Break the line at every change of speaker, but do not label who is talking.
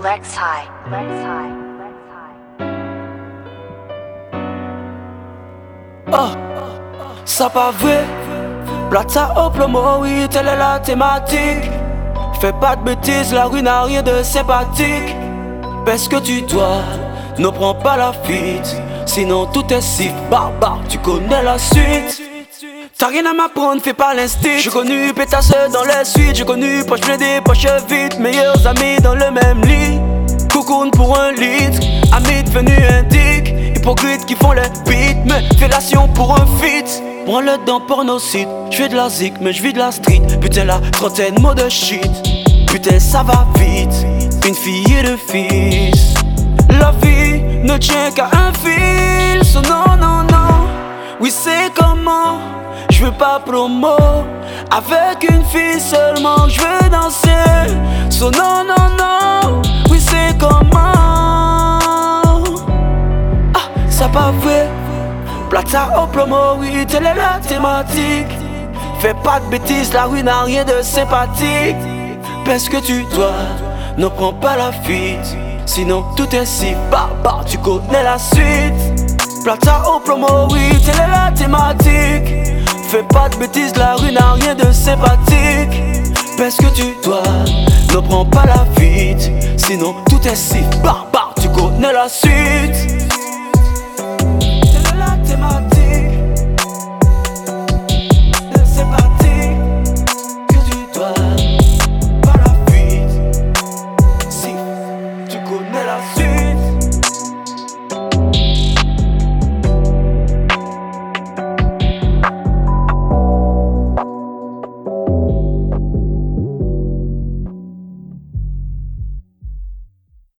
Lex High. Lex High.
Oh, ça pas vrai. Plata au plomo, oui, telle est la thématique. Fais pas de bêtises, la rue n'a rien de sympathique. Parce que tu dois, ne prends pas la fuite. Sinon tout est si barbare, tu connais la suite. T'as rien à m'apprendre, fais pas l'instinct. J'ai connu pétasse dans les suites. J'ai connu poche blindée, poche vide. Meilleurs amis dans le même lit. Cocoon pour un litre. Amis devenus indiques. Hypocrites qui font les beats. Mais fellation pour un feat. Prends le dans pornocide. J'fais de la zik mais j'vis de la street. Putain la trentaine mot de shit. Putain ça va vite. Une fille et deux fils. La vie ne tient qu'à un fil. So non non non. Oui c'est comment. Je veux pas promo. Avec une fille seulement je veux danser. So non non non. Oui c'est comment. Ah ça pas vrai. Plata au plomo, oui telle est la thématique. Fais pas de bêtises, la rue n'a rien de sympathique. Parce que tu dois, ne prends pas la fuite. Sinon tout est si barbare, tu connais la suite. Plata au plomo, oui telle est la thématique. Fais pas de bêtises, la rue n'a rien de sympathique. Parce que tu dois, ne prends pas la fuite. Sinon tout est si barbare, tu connais la suite.